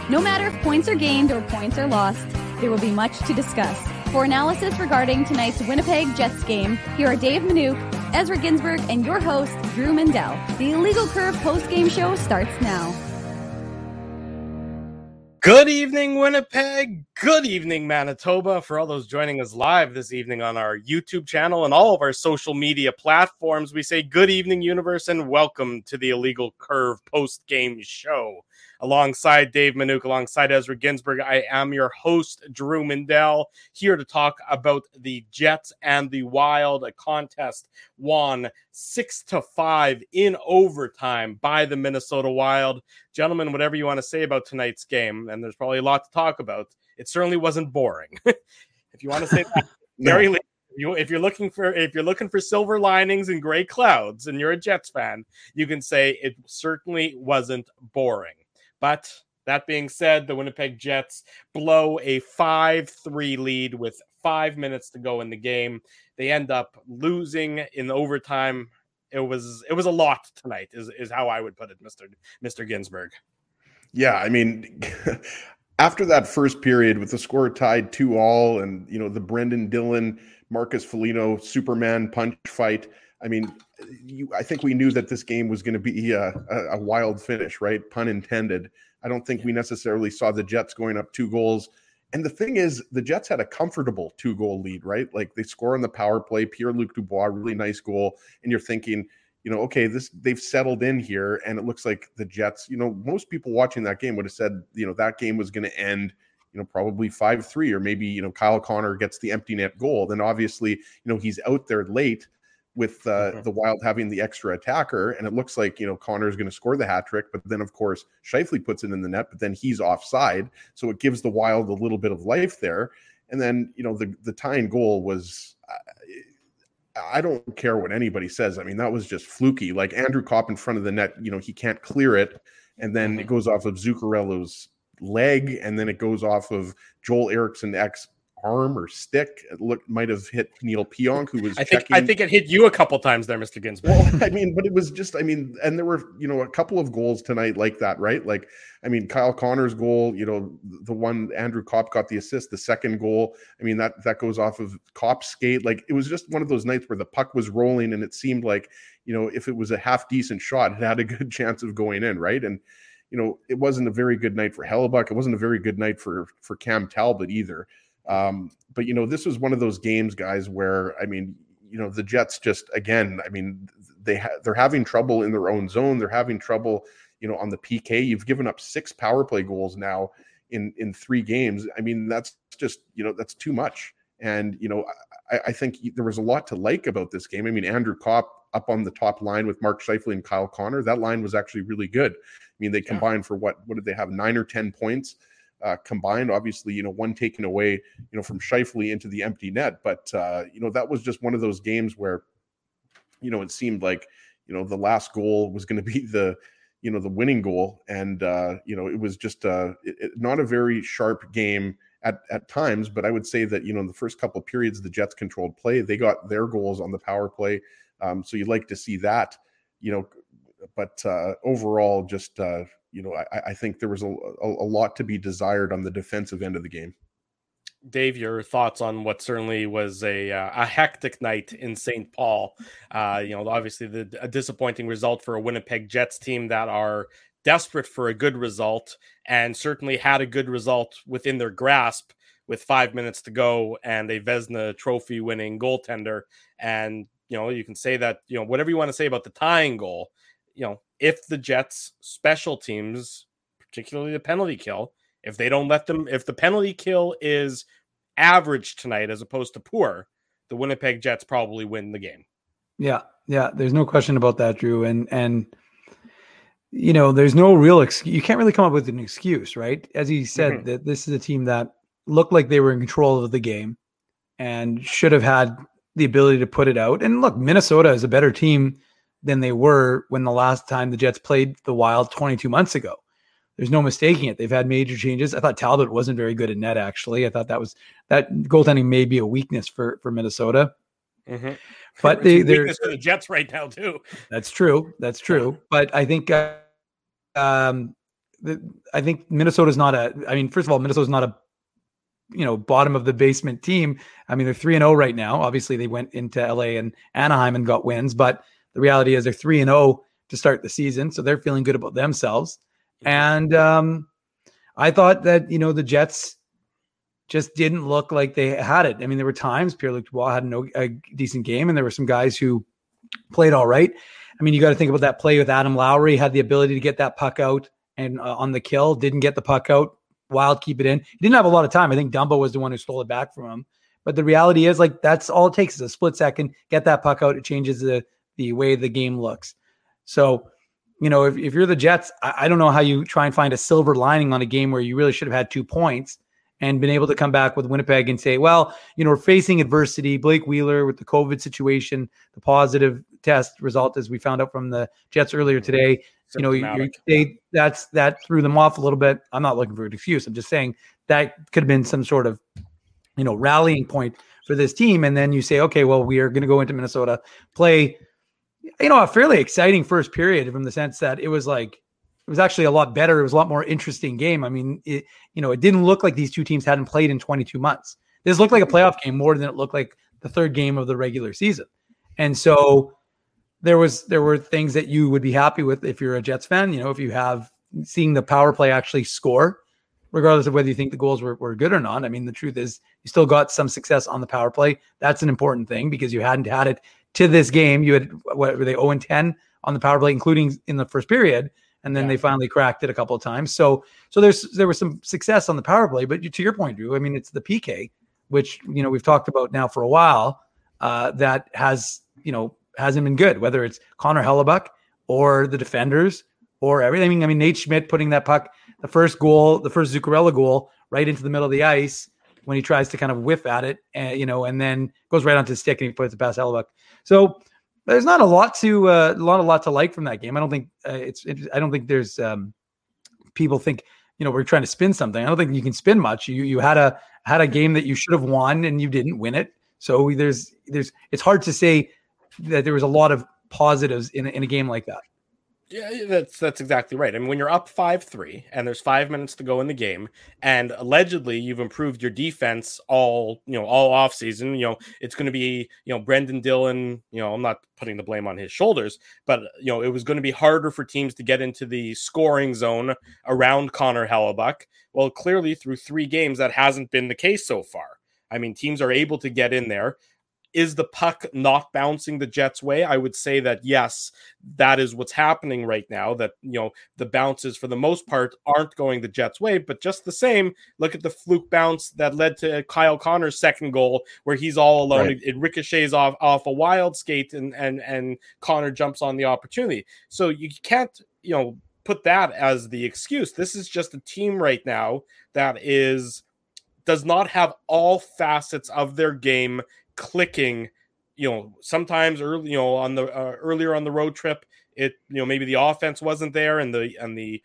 No matter if points are gained or points are lost, there will be much to discuss. For analysis regarding tonight's Winnipeg Jets game, here are Dave Minuk, Ezra Ginsburg, and your host, Drew Mindell. The Illegal Curve post-game show starts now. Good evening, Winnipeg. Good evening, Manitoba. For all those joining us live this evening on our YouTube channel and all of our social media platforms, we say good evening, universe, and welcome to the Illegal Curve post-game show. Alongside Dave Minuk, alongside Ezra Ginsburg, I am your host, Drew Mindell, here to talk about the Jets and the Wild, a contest won 6-5 in overtime by the Minnesota Wild. Gentlemen, whatever you want to say about tonight's game, and there's probably a lot to talk about, it certainly wasn't boring. If you want to say that, very late. If you're looking for silver linings and gray clouds, and you're a Jets fan, you can say it certainly wasn't boring. But that being said, the Winnipeg Jets blow a 5-3 lead with 5 minutes to go in the game. They end up losing in overtime. It was a lot tonight, is how I would put it, Mr. Ginsburg. Yeah, I mean, after that first period with the score tied 2-2 and, the Brendan Dillon, Marcus Foligno, Superman punch fight, I mean, I think we knew that this game was going to be a wild finish, right? Pun intended. I don't think we necessarily saw the Jets going up 2 goals. And the thing is, the Jets had a comfortable 2-goal lead, right? Like they score on the power play, Pierre-Luc Dubois, really nice goal. And you're thinking, okay, they've settled in here. And it looks like the Jets, most people watching that game would have said, that game was going to end, probably 5-3, or maybe, Kyle Connor gets the empty net goal. Then obviously, he's out there late with the Wild having the extra attacker, and it looks like, Connor's going to score the hat trick, but then, of course, Scheifele puts it in the net, but then he's offside, so it gives the Wild a little bit of life there. And then, the tying goal was, I don't care what anybody says. I mean, that was just fluky. Like Andrew Kopp in front of the net, he can't clear it, and then it goes off of Zuccarello's leg, and then it goes off of Joel Eriksson arm or stick. It might have hit Neil Pionk, who was checking. I think it hit you a couple times there, Mr. Ginsburg. Well, I mean, but it was just, and there were, a couple of goals tonight like that, right? Like, I mean, Kyle Connor's goal, the one Andrew Kopp got the assist, the second goal, I mean, that goes off of Kopp's skate. Like, it was just one of those nights where the puck was rolling and it seemed like, if it was a half decent shot, it had a good chance of going in, right? And, it wasn't a very good night for Hellebuck. It wasn't a very good night for Cam Talbot either. But this was one of those games, guys, where, I mean, the Jets just, again, I mean, they're having trouble in their own zone. They're having trouble, on the PK. You've given up 6 power play goals now in 3 games. I mean, that's just, that's too much. And, I think there was a lot to like about this game. I mean, Andrew Kopp up on the top line with Mark Scheifele and Kyle Connor, that line was actually really good. I mean, they combined for what did they have? 9 or 10 points combined, obviously, one taken away, from Scheifele into the empty net. But, that was just one of those games where, it seemed like, the last goal was going to be the winning goal. And, it was just not a very sharp game at times, but I would say that, in the first couple of periods, the Jets controlled play. They got their goals on the power play. So you'd like to see that, but overall, just, I think there was a lot to be desired on the defensive end of the game. Dave, your thoughts on what certainly was a hectic night in St. Paul. Obviously a disappointing result for a Winnipeg Jets team that are desperate for a good result and certainly had a good result within their grasp with 5 minutes to go and a Vezina trophy winning goaltender. And, you can say that, whatever you want to say about the tying goal, if the Jets special teams, particularly the penalty kill, if the penalty kill is average tonight as opposed to poor, the Winnipeg Jets probably win the game. Yeah. There's no question about that, Drew. And there's no real excuse. You can't really come up with an excuse, right? As he said, that this is a team that looked like they were in control of the game and should have had the ability to put it out. And look, Minnesota is a better team than they were when the last time the Jets played the Wild 22 months ago. There's no mistaking it. They've had major changes. I thought Talbot wasn't very good at net, actually. I thought that goaltending may be a weakness for Minnesota. Mm-hmm. But they're weakness for the Jets right now too. That's true. But I think I think Minnesota's not first of all, Minnesota's not a bottom of the basement team. I mean, they're 3-0 right now. Obviously, they went into LA and Anaheim and got wins, but the reality is they're 3-0 to start the season, so they're feeling good about themselves. And I thought that the Jets just didn't look like they had it. I mean, there were times Pierre-Luc Dubois had a decent game, and there were some guys who played all right. I mean, you got to think about that play with Adam Lowry, had the ability to get that puck out and on the kill, didn't get the puck out. Wild, keep it in. He didn't have a lot of time. I think Dumbo was the one who stole it back from him. But the reality is, that's all it takes is a split second, get that puck out. It changes the way the game looks. So, if you're the Jets, I don't know how you try and find a silver lining on a game where you really should have had 2 points and been able to come back with Winnipeg and say, well, we're facing adversity. Blake Wheeler with the COVID situation, the positive test result, as we found out from the Jets earlier today, that threw them off a little bit. I'm not looking for an excuse. I'm just saying that could have been some sort of, rallying point for this team. And then you say, okay, well, we are going to go into Minnesota, play, a fairly exciting first period from the sense that it was actually a lot better. It was a lot more interesting game. I mean, it didn't look like these two teams hadn't played in 22 months. This looked like a playoff game more than it looked like the third game of the regular season. And so there were things that you would be happy with if you're a Jets fan, if you have seeing the power play actually score, regardless of whether you think the goals were good or not. I mean, the truth is you still got some success on the power play. That's an important thing because you hadn't had it to this game. You had, what were they, 0-10 on the power play, including in the first period. And then they finally cracked it a couple of times. So there was some success on the power play, but to your point, Drew, I mean, it's the PK, which, we've talked about now for a while, that hasn't been good, whether it's Connor Hellebuyck or the defenders or everything. I mean, Nate Schmidt putting that puck, the first Zuccarello goal right into the middle of the ice when he tries to kind of whiff at it, and then goes right onto the stick and he puts it past Hellebuyck. So there's not a lot to like from that game. I don't think I don't think there's people think we're trying to spin something. I don't think you can spin much. You had a game that you should have won and you didn't win it. So it's hard to say that there was a lot of positives in a game like that. Yeah, that's exactly right. I mean, when you're up 5-3 and there's 5 minutes to go in the game, and allegedly you've improved your defense all off season, it's going to be, Brendan Dillon, I'm not putting the blame on his shoulders, but it was going to be harder for teams to get into the scoring zone around Connor Hellebuyck. Well, clearly through 3 games, that hasn't been the case so far. I mean, teams are able to get in there. Is the puck not bouncing the Jets' way? I would say that, yes, that is what's happening right now, that, the bounces for the most part aren't going the Jets' way, but just the same, look at the fluke bounce that led to Kyle Connor's second goal where he's all alone. Right. It ricochets off a wild skate and Connor jumps on the opportunity. So you can't, put that as the excuse. This is just a team right now that does not have all facets of their game clicking, sometimes early, on the earlier on the road trip, it, maybe the offense wasn't there and the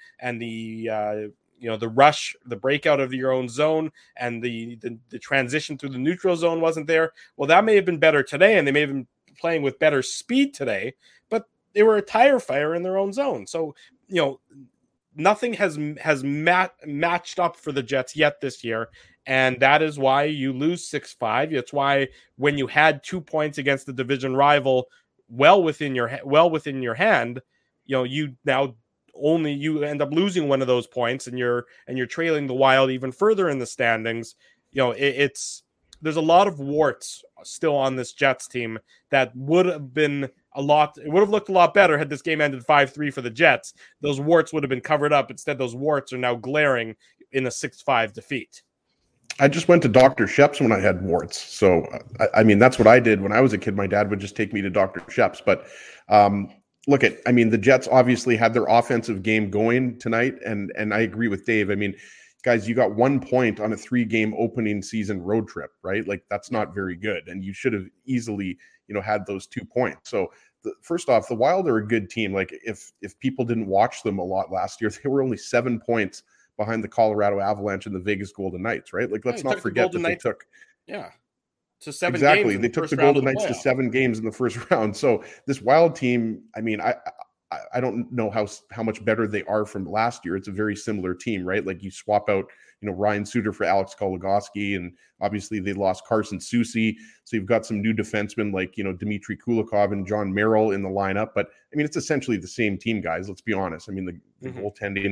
rush, the breakout of your own zone and the transition through the neutral zone wasn't there. Well, that may have been better today and they may have been playing with better speed today, but they were a tire fire in their own zone. So, nothing has matched up for the Jets yet this year. And that is why you lose 6-5. It's why when you had 2 points against the division rival well within your hand, you now you end up losing one of those points and you're trailing the Wild even further in the standings. There's a lot of warts still on this Jets team that would have looked a lot better had this game ended 5-3 for the Jets. Those warts would have been covered up. Instead, those warts are now glaring in a 6-5 defeat. I just went to Dr. Shep's when I had warts. So, I mean, that's what I did when I was a kid. My dad would just take me to Dr. Shep's. But the Jets obviously had their offensive game going tonight. And I agree with Dave. I mean, guys, you got 1 point on a 3-game opening season road trip, right? Like, that's not very good. And you should have easily, had those 2 points. So, first off, the Wild are a good team. Like, if people didn't watch them a lot last year, they were only 7 points behind the Colorado Avalanche and the Vegas Golden Knights, right? Like, let's not forget that they took to 7 exactly. games. They took the Golden Knights to 7 games in the first round. So this Wild team, I mean, I don't know how much better they are from last year. It's a very similar team, right? Like you swap out, Ryan Suter for Alex Goligoski, and obviously they lost Carson Soucy. So you've got some new defensemen like, Dmitry Kulikov and John Merrill in the lineup. But I mean, it's essentially the same team, guys. Let's be honest. I mean, the goaltending,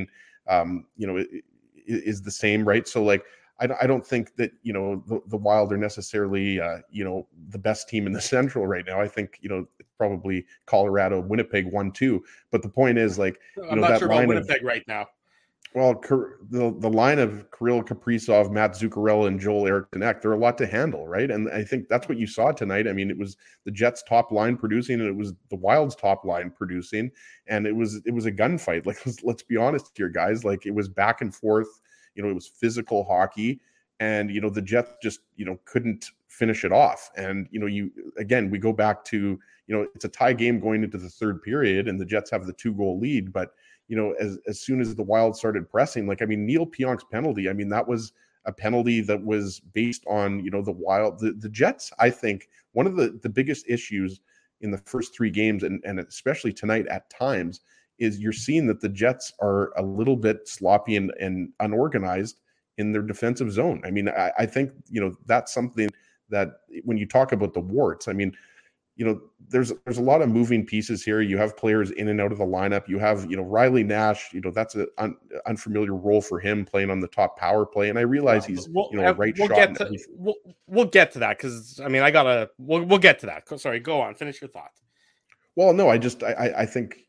is the same, right? So like, I don't think that, the Wild are necessarily, the best team in the Central right now. I think, it's probably Colorado, Winnipeg 1-2. But the point is, like, I'm not sure about Winnipeg right now. Well, the line of Kirill Kaprizov, Matt Zuccarello, and Joel Eriksson Ek, they're a lot to handle, right? And I think that's what you saw tonight. I mean, it was the Jets' top line producing, and it was the Wild's top line producing, and it was a gunfight. Like, let's be honest here, guys. Like, it was back and forth. It was physical hockey, and the Jets just couldn't finish it off. And we go back to it's a tie game going into the third period, and the Jets have the 2-goal lead. But as soon as the Wild started pressing, like, I mean, Neil Pionk's penalty, I mean, that was a penalty that was based on the Wild, the Jets. I think one of the biggest issues in the first 3 games, and especially tonight at times, is you're seeing that the Jets are a little bit sloppy and unorganized in their defensive zone. I mean, I think, that's something that when you talk about the warts, I mean, there's a lot of moving pieces here. You have players in and out of the lineup. You have, Riley Nash, that's an unfamiliar role for him playing on the top power play. And I realize he's, a right shot. We'll get to that because, I mean, we'll get to that. Sorry, go on. Finish your thought. Well, no, I think,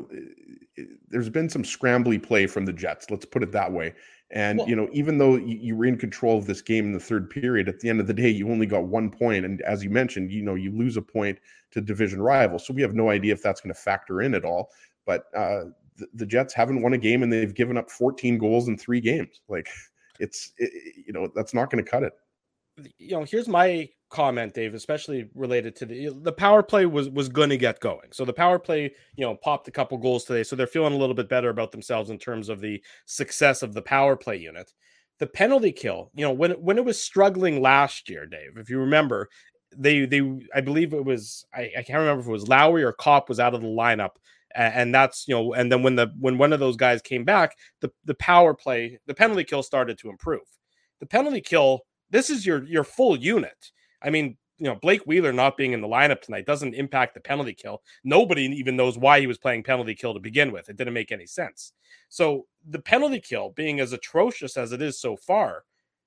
there's been some scrambly play from the Jets. Let's put it that way. And, even though you were in control of this game in the third period, at the end of the day, you only got 1 point. And as you mentioned, you lose a point to division rivals. So we have no idea if that's going to factor in at all. But the Jets haven't won a game, and they've given up 14 goals in 3 games. Like, that's not going to cut it. Here's my comment, Dave, especially related to the power play was going to get going. So the power play, popped a couple goals today. So they're feeling a little bit better about themselves in terms of the success of the power play unit. The penalty kill, when it was struggling last year, Dave, if you remember, they I believe it was, I can't remember if it was Lowry or Kopp was out of the lineup. And that's, and then when one of those guys came back, the power play, the penalty kill started to improve. The penalty kill, this is your full unit. I mean, Blake Wheeler not being in the lineup tonight doesn't impact the penalty kill. Nobody even knows why he was playing penalty kill to begin with. It didn't make any sense. So the penalty kill being as atrocious as it is so far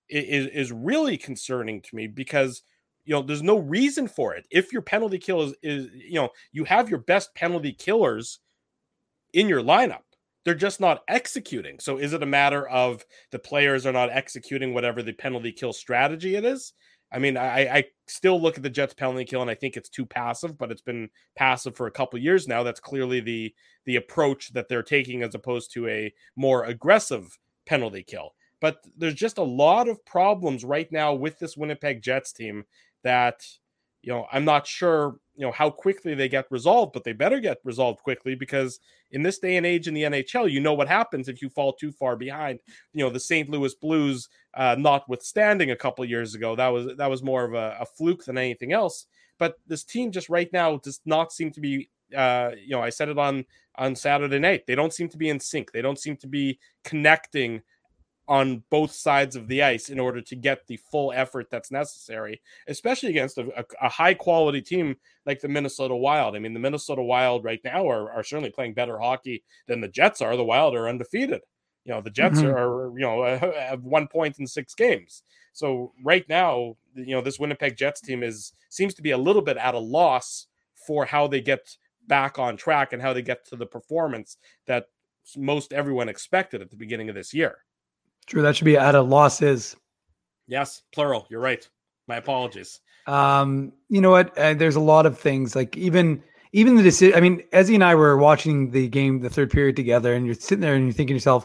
is really concerning to me because, there's no reason for it. If your penalty kill is you have your best penalty killers in your lineup. They're just not executing. So is it a matter of the players are not executing whatever the penalty kill strategy it is? I mean, I still look at the Jets penalty kill and I think it's too passive, but it's been passive for a couple of years now. That's clearly the approach that they're taking as opposed to a more aggressive penalty kill. But there's just a lot of problems right now with this Winnipeg Jets team that, I'm not sure, how quickly they get resolved, but they better get resolved quickly because in this day and age in the NHL, what happens if you fall too far behind. The St. Louis Blues, notwithstanding a couple of years ago, that was more of a fluke than anything else. But this team just right now does not seem to be, I said it on Saturday night. They don't seem to be in sync. They don't seem to be connecting on both sides of the ice in order to get the full effort that's necessary, especially against a high quality team like the Minnesota Wild. I mean, the Minnesota Wild right now are certainly playing better hockey than the Jets are. The Wild are undefeated. The Jets are have 1 point in 6 games. So right now, this Winnipeg Jets team seems to be a little bit at a loss for how they get back on track and how they get to the performance that most everyone expected at the beginning of this year. True, that should be at a losses. Yes, plural. You're right. My apologies. You know what? There's a lot of things like even the decision. I mean, Ezzy and I were watching the game, the third period together, and you're sitting there and you're thinking to yourself,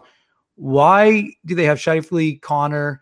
why do they have Scheifele, Connor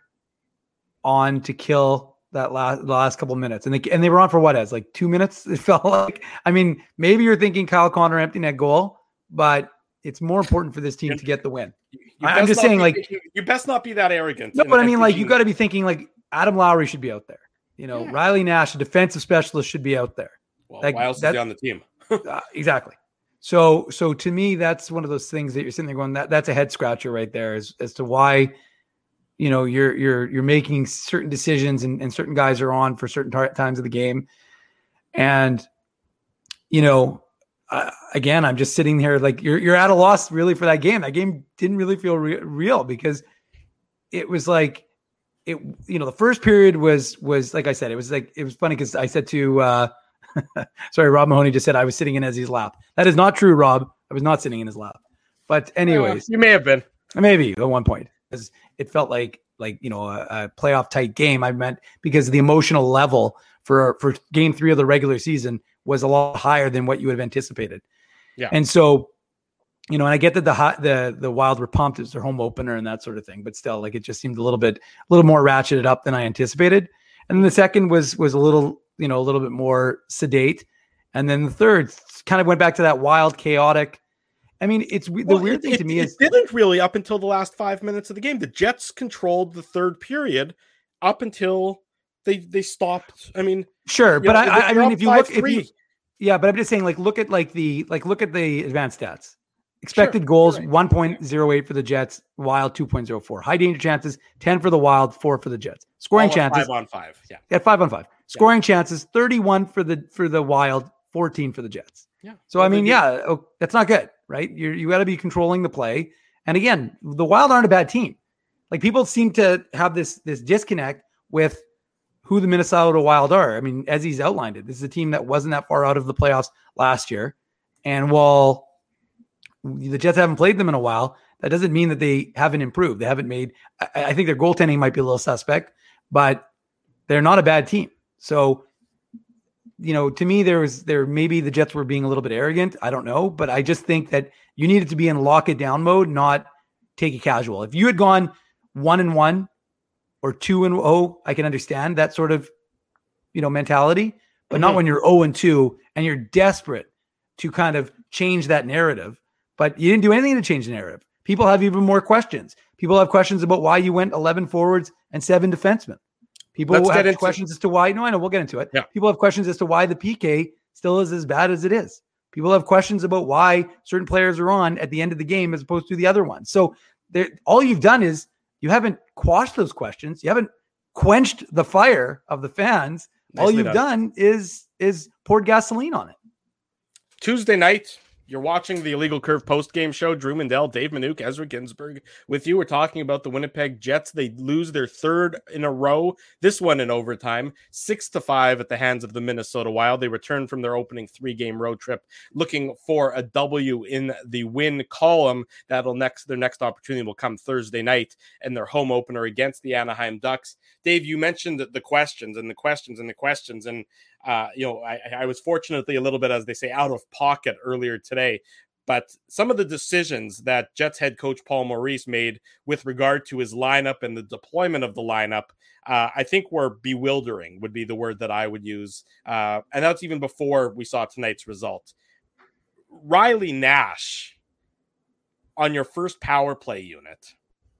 on to kill that last couple minutes? And they were on for what, as like 2 minutes? It felt like. I mean, maybe you're thinking Kyle Connor empty net goal, but it's more important for this team to get the win. I'm just saying, you best not be that arrogant. No, but I mean, you got to be thinking Adam Lowry should be out there. Riley Nash, a defensive specialist, should be out there. Well, why else is he on the team? Exactly. So to me, that's one of those things that you're sitting there going, that's a head scratcher right there as to why, you're making certain decisions and certain guys are on for certain times of the game. And, again, I'm just sitting here like you're at a loss really for that game. That game didn't really feel real because it was like the first period was like I said, it was funny because I said to sorry, Rob Mahoney just said I was sitting in Ezzy's lap. That is not true, Rob. I was not sitting in his lap. But anyways, you may have been. Maybe at one point, because it felt like a playoff tight game. I meant because the emotional level for game 3 of the regular season was a lot higher than what you would have anticipated. Yeah. And so, and I get that the Wild were pumped. It was their home opener and that sort of thing, but still, like, it just seemed a little more ratcheted up than I anticipated. And then the second was a little bit more sedate. And then the third kind of went back to that wild, chaotic. I mean, the weird thing to me is it didn't really up until the last 5 minutes of the game. The Jets controlled the third period up until they stopped. I mean, sure, but I mean, if you look, but I'm just saying, look at the advanced stats. Expected goals, right. 1.08 for the Jets, Wild 2.04. High danger chances, 10 for the Wild, 4 for the Jets. Scoring chances 5-on-5. Yeah. At 5-on-5. Scoring chances, 31 for the Wild, 14 for the Jets. Yeah. So I mean, that's not good, right? You got to be controlling the play. And again, the Wild aren't a bad team. Like, people seem to have this disconnect with who the Minnesota Wild are. I mean, as he's outlined it, this is a team that wasn't that far out of the playoffs last year. And while the Jets haven't played them in a while, that doesn't mean that they haven't improved. They haven't made, I think their goaltending might be a little suspect, but they're not a bad team. So, to me, maybe the Jets were being a little bit arrogant. I don't know, but I just think that you needed to be in lock it down mode, not take it casual. If you had gone 1-1 or 2-0, I can understand that sort of, mentality, but not when you're 0-2 and you're desperate to kind of change that narrative. But you didn't do anything to change the narrative. People have even more questions. People have questions about why you went 11 forwards and 7 defensemen. People have questions as to why. No, I know. We'll get into it. Yeah. People have questions as to why the PK still is as bad as it is. People have questions about why certain players are on at the end of the game as opposed to the other ones. So all you've done is you haven't quashed those questions. You haven't quenched the fire of the fans. Nicely all you've done is poured gasoline on it. Tuesday night, you're watching the Illegal Curve post-game show. Drew Mandel, Dave Minuk, Ezra Ginsburg with you. We're talking about the Winnipeg Jets. They lose their third in a row, this one in overtime, 6-5 at the hands of the Minnesota Wild. They return from their opening 3-game road trip looking for a W in the win column. Their next opportunity will come Thursday night in their home opener against the Anaheim Ducks. Dave, you mentioned the questions. And I was fortunately a little bit, as they say, out of pocket earlier today, but some of the decisions that Jets head coach Paul Maurice made with regard to his lineup and the deployment of the lineup, I think were bewildering would be the word that I would use. And that's even before we saw tonight's result. Riley Nash on your first power play unit.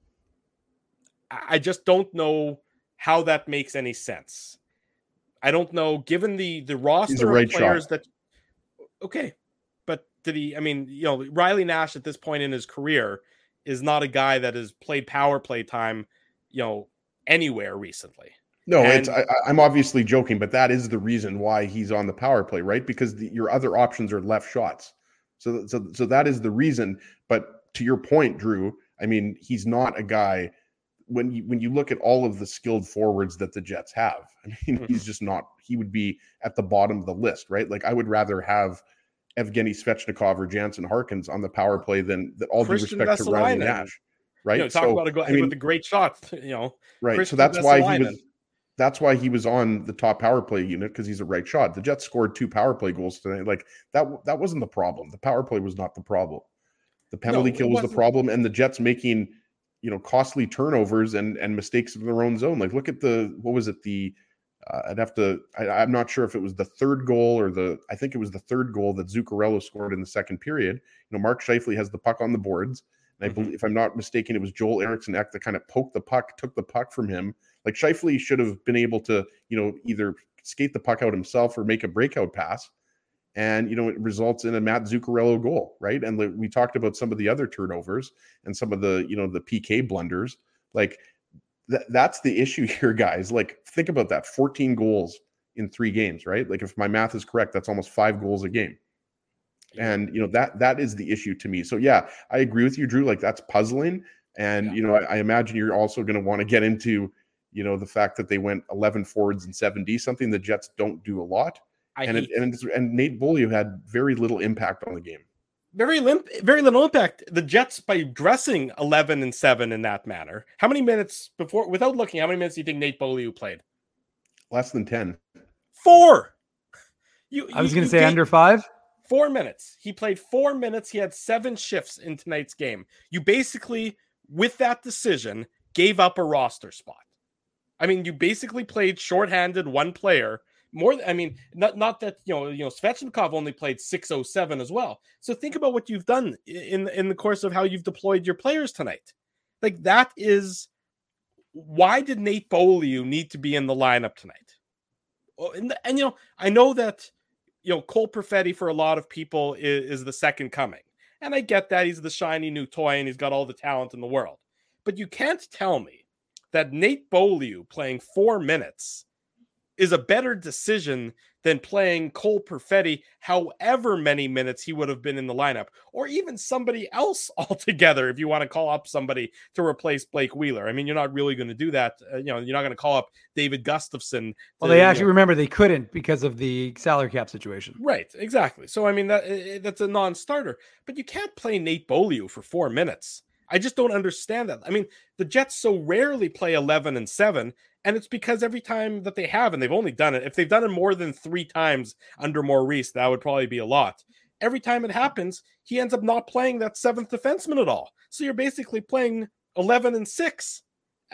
I just don't know how that makes any sense. I don't know, given the roster of players that, okay, but did he, Riley Nash at this point in his career is not a guy that has played power play time, anywhere recently. No, I'm obviously joking, but that is the reason why he's on the power play, right? Because your other options are left shots. So that is the reason. But to your point, Drew, he's not a guy. When you look at all of the skilled forwards that the Jets have, he's just not, he would be at the bottom of the list, right? Like, I would rather have Evgeny Svechnikov or Jansen Harkins on the power play than that, all due respect to Riley Nash, right? Talk about with the great shots, right. Christian so that's why he was on the top power play unit, because he's a right shot. The Jets scored 2 power play goals tonight. Like, that wasn't the problem. The power play was not the problem. The penalty kill was the problem, and the Jets making costly turnovers and mistakes in their own zone. Like, look at I'm not sure if it was the third goal or I think it was the third goal that Zuccarello scored in the second period. Mark Scheifele has the puck on the boards. And I believe, if I'm not mistaken, it was Joel Eriksson Ek that kind of poked the puck, took the puck from him. Like, Scheifele should have been able to, either skate the puck out himself or make a breakout pass. and it results in a Matt Zuccarello goal, right? And we talked about some of the other turnovers and some of the the PK blunders. Like that's the issue here, guys. Like think about that: 14 goals in 3 games, right? Like if my math is correct, that's almost 5 goals a game. And that is the issue to me. So yeah, I agree with you, Drew. Like that's puzzling. And I imagine you're also going to want to get into the fact that they went 11 forwards and 7D, something the Jets don't do a lot. And Nate Beaulieu had very little impact on the game. Very little impact. The Jets, by dressing 11 and 7 in that manner, how many minutes before, without looking, how many minutes do you think Nate Beaulieu played? Less than 10. 4. I was going to say under 5. 4 minutes. He played 4 minutes. He had 7 shifts in tonight's game. You basically, with that decision, gave up a roster spot. I mean, you basically played shorthanded one player. Not that Svechnikov only played 607 as well. So think about what you've done in the course of how you've deployed your players tonight. Like that is why did Nate Beaulieu need to be in the lineup tonight? And I know that Cole Perfetti for a lot of people is the second coming, and I get that he's the shiny new toy and he's got all the talent in the world. But you can't tell me that Nate Beaulieu playing 4 minutes is a better decision than playing Cole Perfetti however many minutes he would have been in the lineup, or even somebody else altogether if you want to call up somebody to replace Blake Wheeler. I mean, you're not really going to do that. You're not going to call up David Gustafson. Well, they actually remember they couldn't because of the salary cap situation. Right, exactly. So, I mean, that's a non-starter. But you can't play Nate Beaulieu for 4 minutes. I just don't understand that. I mean, the Jets so rarely play 11 and 7, and it's because every time that they have, and they've only done it, if they've done it more than 3 times under Maurice, that would probably be a lot. Every time it happens, he ends up not playing that 7th defenseman at all. So you're basically playing 11 and 6.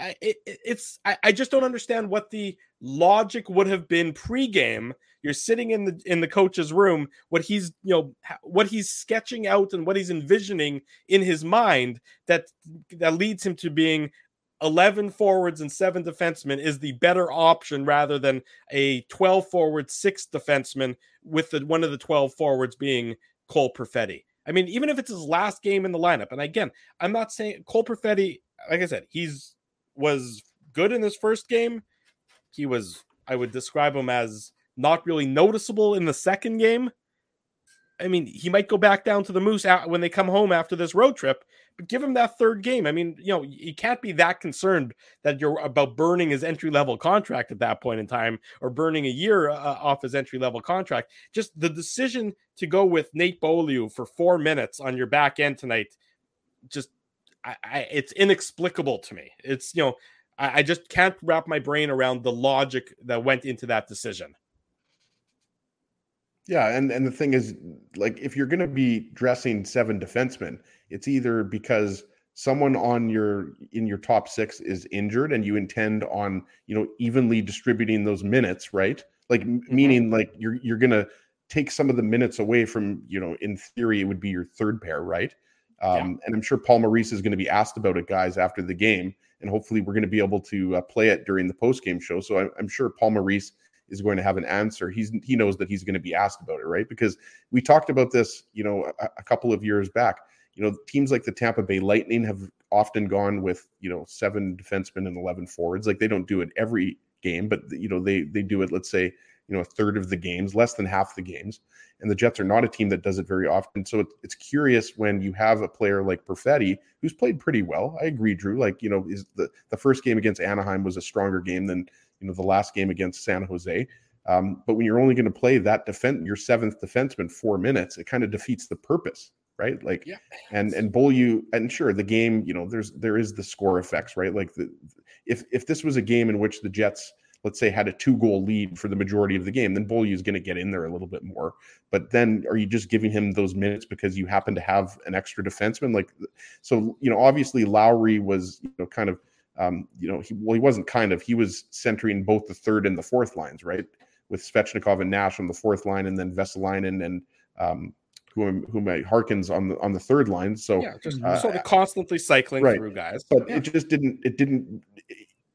I just don't understand what the logic would have been pregame. You're sitting in the coach's room, what he's sketching out and what he's envisioning in his mind that leads him to being 11 forwards and 7 defensemen is the better option rather than a 12 forward 6 defenseman with one of the 12 forwards being Cole Perfetti. I mean, even if it's his last game in the lineup, and again, I'm not saying Cole Perfetti, like I said, was good in his first game. I would describe him as not really noticeable in the second game. I mean, he might go back down to the Moose when they come home after this road trip, but give him that third game. I mean, you can't be that concerned that you're about burning his entry-level contract at that point in time, or burning a year off his entry-level contract. Just the decision to go with Nate Beaulieu for 4 minutes on your back end tonight, just it's inexplicable to me. It's, I just can't wrap my brain around the logic that went into that decision. Yeah, and the thing is, like, if you're going to be dressing 7 defensemen, it's either because someone in your top 6 is injured and you intend on, evenly distributing those minutes, right? Like, meaning like you're going to take some of the minutes away from, in theory, it would be your third pair, right? And I'm sure Paul Maurice is going to be asked about it, guys, after the game, and hopefully we're going to be able to play it during the post-game show. So I'm sure Paul Maurice is going to have an answer. He knows that he's going to be asked about it, right? Because we talked about this, a couple of years back. Teams like the Tampa Bay Lightning have often gone with, 7 defensemen and 11 forwards. Like, they don't do it every game, but they do it, let's say, a third of the games, less than half the games. And the Jets are not a team that does it very often. So it's curious when you have a player like Perfetti, who's played pretty well. I agree, Drew. Like, is the first game against Anaheim was a stronger game than, the last game against San Jose. But when you're only going to play that your 7th defenseman 4 minutes, it kind of defeats the purpose, right? Like, yeah. And Beaulieu, and sure, the game, there is the score effects, right? Like, if this was a game in which the Jets, let's say, had a 2-goal lead for the majority of the game, then Beaulieu is going to get in there a little bit more. But then are you just giving him those minutes because you happen to have an extra defenseman? Like, so, obviously Lowry was, kind of, he wasn't kind of, he was centering both the third and the fourth lines, right? With Svechnikov and Nash on the fourth line, and then Vesalainen and Harkins on the third line. So just sort of constantly cycling through guys. But it just didn't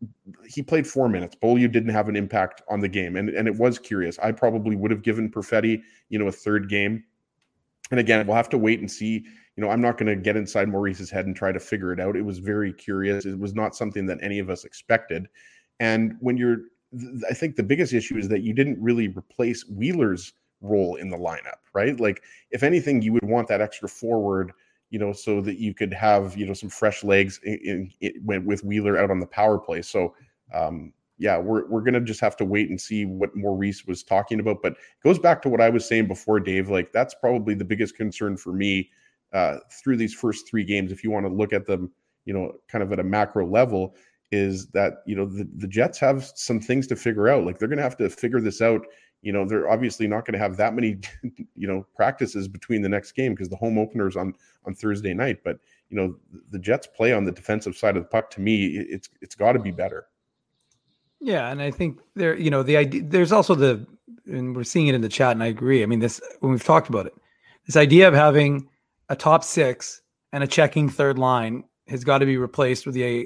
he played 4 minutes. Beaulieu didn't have an impact on the game, and it was curious. I probably would have given Perfetti, a third game. And again, we'll have to wait and see. I'm not going to get inside Maurice's head and try to figure it out. It was very curious. It was not something that any of us expected. And I think the biggest issue is that you didn't really replace Wheeler's role in the lineup, right? Like, if anything, you would want that extra forward, so that you could have, some fresh legs with Wheeler out on the power play. So, we're going to just have to wait and see what Maurice was talking about. But it goes back to what I was saying before, Dave. Like, that's probably the biggest concern for me through these first 3 games, if you want to look at them, kind of at a macro level, is that, the Jets have some things to figure out. Like, they're going to have to figure this out. They're obviously not going to have that many, practices between the next game, because the home opener is on Thursday night. But, the Jets play on the defensive side of the puck, to me, it's got to be better. Yeah. And I think there, the idea, there's also and we're seeing it in the chat, and I agree. I mean, when we've talked about it, this idea of having a top 6 and a checking third line has got to be replaced with a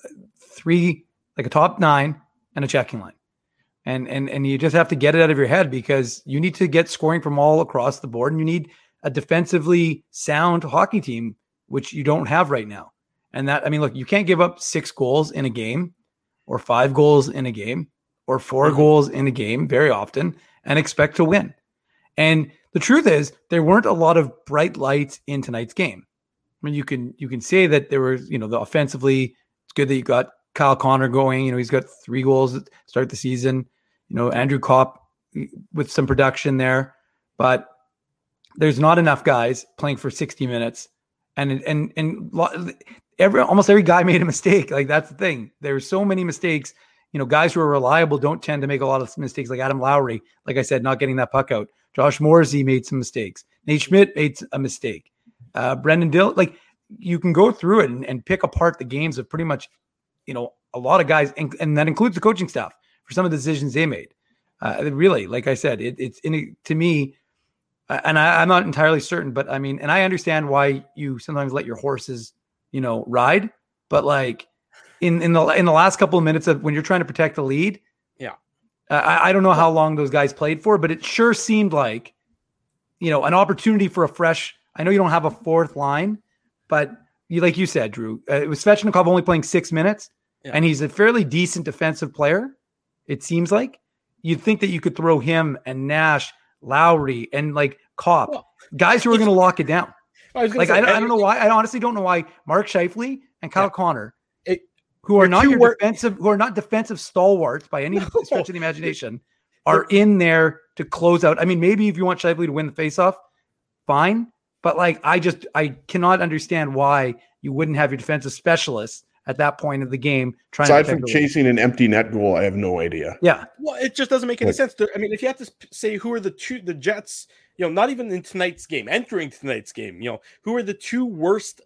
top 9 and a checking line. And you just have to get it out of your head, because you need to get scoring from all across the board, and you need a defensively sound hockey team, which you don't have right now. And look, you can't give up 6 goals in a game, or 5 goals in a game, or 4 goals in a game very often and expect to win. And the truth is, there weren't a lot of bright lights in tonight's game. I mean, you can say that there was, the offensively, it's good that you got Kyle Connor going. He's got 3 goals to start the season. Andrew Kopp with some production there, but there's not enough guys playing for 60 minutes. And almost every guy made a mistake. Like, that's the thing. There's so many mistakes. Guys who are reliable don't tend to make a lot of mistakes, like Adam Lowry, like I said, not getting that puck out. Josh Morrissey made some mistakes. Nate Schmidt made a mistake. Brendan Dill, like, you can go through it and pick apart the games of pretty much, a lot of guys, and that includes the coaching staff, for some of the decisions they made. Really, like I said, it's to me, and I'm not entirely certain, but I mean, and I understand why you sometimes let your horses, ride, but like in the last couple of minutes of when you're trying to protect the lead, I don't know how long those guys played for, but it sure seemed like, an opportunity for a fresh. I know you don't have a 4th line, but like you said, Drew, it was Svechnikov only playing 6 minutes, and he's a fairly decent defensive player. It seems like you'd think that you could throw him and Nash, Lowry, and like Kopp, guys who are going to lock it down. I don't know why. I honestly don't know why Mark Scheifele and Kyle Connor, who are not defensive stalwarts by any stretch of the imagination, are in there to close out. I mean, maybe if you want Scheifele to win the faceoff, fine. But like, I cannot understand why you wouldn't have your defensive specialists at that point of the game trying aside from chasing an empty net goal. I have no idea. Yeah. Well, it just doesn't make any sense. I mean, if you have to say who are the Jets, not even in tonight's game, entering tonight's game, who are the 2 worst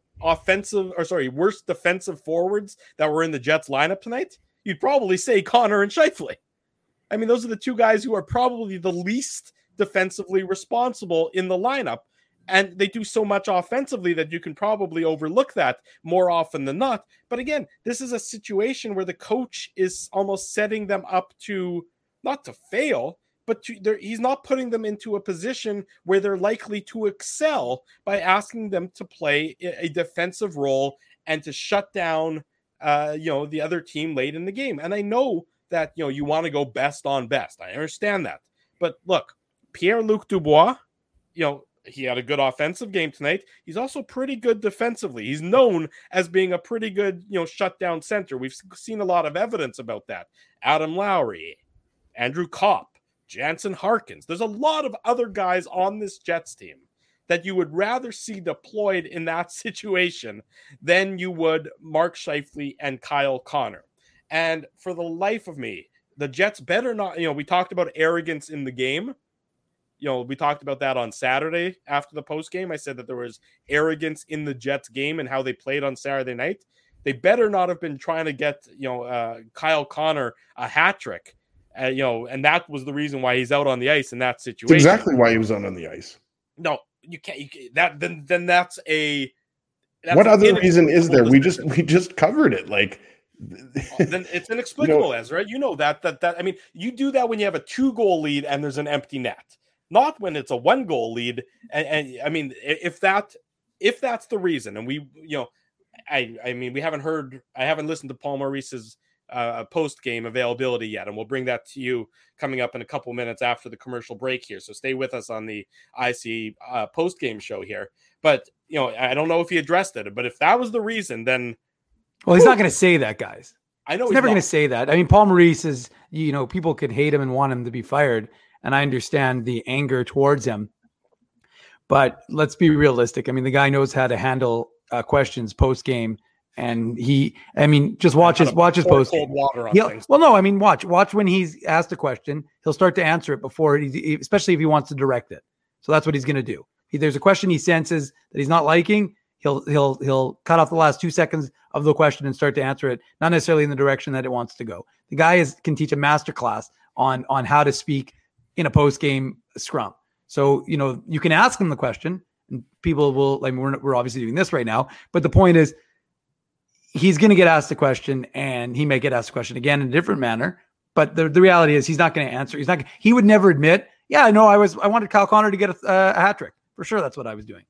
defensive forwards that were in the Jets lineup tonight, you'd probably say Connor and Scheifele. I mean, those are the 2 guys who are probably the least defensively responsible in the lineup. And they do so much offensively that you can probably overlook that more often than not. But again, this is a situation where the coach is almost setting them up to not to fail, but he's not putting them into a position where they're likely to excel by asking them to play a defensive role and to shut down, the other team late in the game. And I know that, you want to go best on best. I understand that. But look, Pierre-Luc Dubois, he had a good offensive game tonight. He's also pretty good defensively. He's known as being a pretty good, shutdown center. We've seen a lot of evidence about that. Adam Lowry, Andrew Kopp, Jansen Harkins. There's a lot of other guys on this Jets team that you would rather see deployed in that situation than you would Mark Scheifele and Kyle Connor. And for the life of me, the Jets better not, we talked about arrogance in the game. We talked about that on Saturday after the post game. I said that there was arrogance in the Jets game and how they played on Saturday night. They better not have been trying to get, Kyle Connor a hat trick, and that was the reason why he's out on the ice in that situation. That's exactly why he was out on the ice. No, you can't. Then that's a. What other reason is there? We just covered it. Like, Then it's inexplicable, Ezra. You know that. I mean, you do that when you have a 2-goal lead and there's an empty net, not when it's a 1-goal lead. And I mean, if that's the reason, and we, I mean, I haven't listened to Paul Maurice's post game availability yet, and we'll bring that to you coming up in a couple minutes after the commercial break here. So stay with us on the IC post game show here. But I don't know if he addressed it, but if that was the reason, then he's not going to say that, guys. I know he's never going to say that. I mean, Paul Maurice is, people could hate him and want him to be fired, and I understand the anger towards him. But let's be realistic. I mean, the guy knows how to handle questions post game. And just watch his post. Cold water on things. Well, no, I mean, watch when he's asked a question, he'll start to answer it before especially if he wants to direct it. So that's what he's going to do. If there's a question he senses that he's not liking, he'll cut off the last 2 seconds of the question and start to answer it, not necessarily in the direction that it wants to go. The guy can teach a masterclass on how to speak in a post game scrum. So, you can ask him the question and people will, we're obviously doing this right now, but the point is, he's going to get asked a question, and he may get asked a question again in a different manner. But the reality is, he's not going to answer. He would never admit, "Yeah, no, I wanted Kyle Connor to get a hat trick for sure. That's what I was doing."